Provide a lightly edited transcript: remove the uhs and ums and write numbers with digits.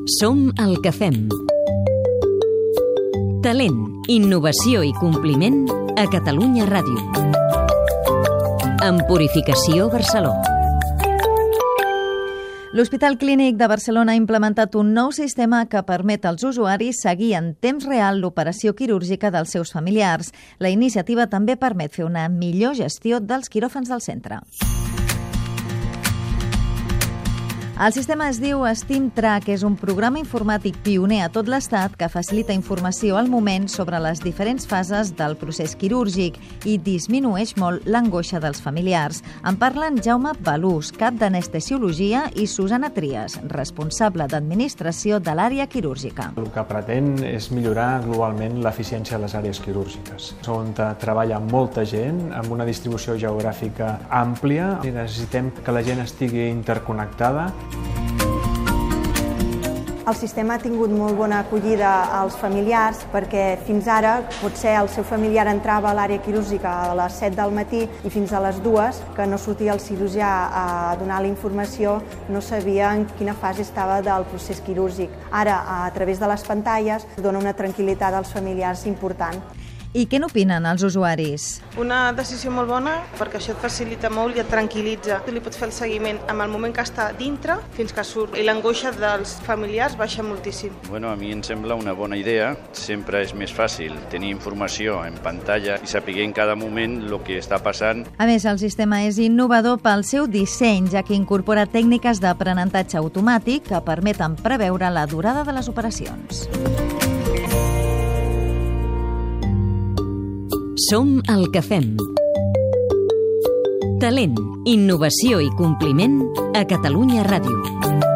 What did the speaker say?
Som el que fem. Talent, innovació i compliment a Catalunya Ràdio. En Purificació Barceló. L'Hospital Clínic de Barcelona ha implementat un nou sistema que permet als usuaris seguir en temps real l'operació quirúrgica dels seus familiars. La iniciativa també permet fer una millor gestió dels quiròfans del centre. El sistema es diu STEAM-Track, és un programa informàtic pioner a tot l'Estat que facilita informació al moment sobre les diferents fases del procés quirúrgic i disminueix molt l'angoixa dels familiars. En parlen Jaume Balús, cap d'anestesiologia, i Susana Trias, responsable d'administració de l'àrea quirúrgica. El que pretén és millorar globalment l'eficiència de les àrees quirúrgiques, on treballa molta gent, amb una distribució geogràfica àmplia, i necessitem que la gent estigui interconnectada. El sistema ha tingut molt bona acollida als familiars perquè fins ara potser el seu familiar entrava a l'àrea quirúrgica a les 7 del matí i fins a les 2, que no sortia el cirurgià a donar la informació, no sabia en quina fase estava del procés quirúrgic. Ara, a través de les pantalles, dona una tranquil·litat als familiars important. I què n'opinen els usuaris? Una decisió molt bona perquè això et facilita molt i et tranquil·litza. Tu li pots fer el seguiment amb el moment que està dintre fins que surt i l'angoixa dels familiars baixa moltíssim. A mi em sembla una bona idea. Sempre és més fàcil tenir informació en pantalla i saber en cada moment el que està passant. A més, el sistema és innovador pel seu disseny, ja que incorpora tècniques d'aprenentatge automàtic que permeten preveure la durada de les operacions. Som el que fem. Talent, innovació i compliment a Catalunya Ràdio.